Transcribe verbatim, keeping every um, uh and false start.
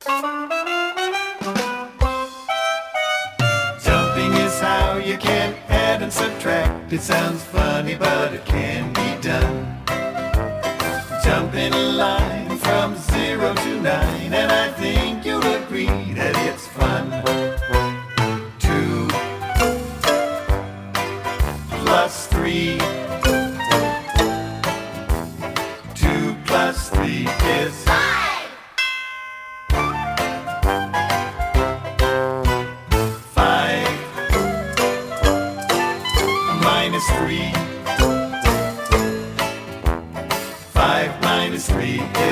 Jumping is how you can add and subtract. It sounds funny, but it can be done. Jump in a line from zero to nine, and I think you'll agree that it's fun. Two plus three. Two plus three is Five! five. Minus three. Five minus three